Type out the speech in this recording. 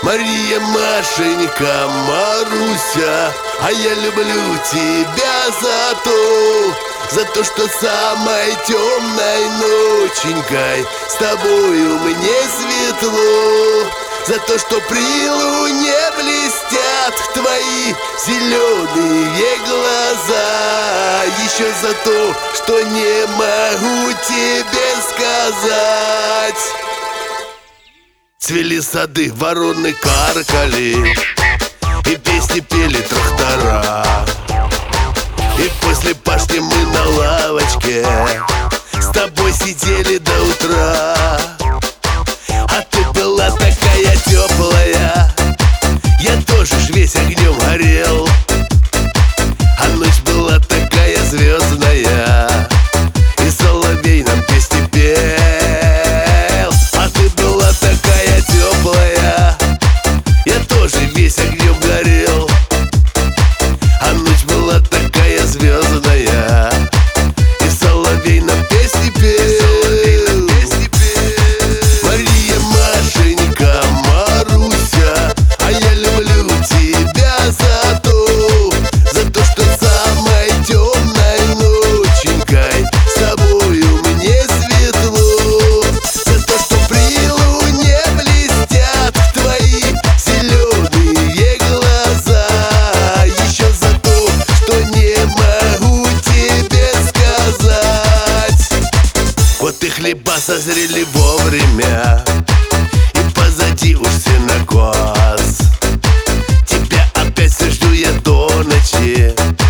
Мария, Машенька, Маруся, а я люблю тебя за то, что самой темной ноченькой с тобою мне светло, за то, что при луне блестят твои зеленые глаза, еще за то, что не могу тебе сказать. Цвели сады, вороны каркали, и песни пели трактора. И после пашни мы на лавочке с тобой сидели до утра. А ты была такая теплая, я тоже ж весь огнем горел. А ночь была такая звездная, и соловей нам песни пел. А ты была такая теплая, я тоже весь огнем горел. А ночь была такая звездная, и соловей нам песни пел. Мария, Машенька, Маруся, а я люблю тебя за то, что самой темной ноченькой с тобою мне светло, за то, что при луне блестят твои зеленые глаза, еще за то, что не могу тебе сказать. Вот и хлеба созрели вовремя, и позади уж сенокос. Тебя опять жду я до ночи,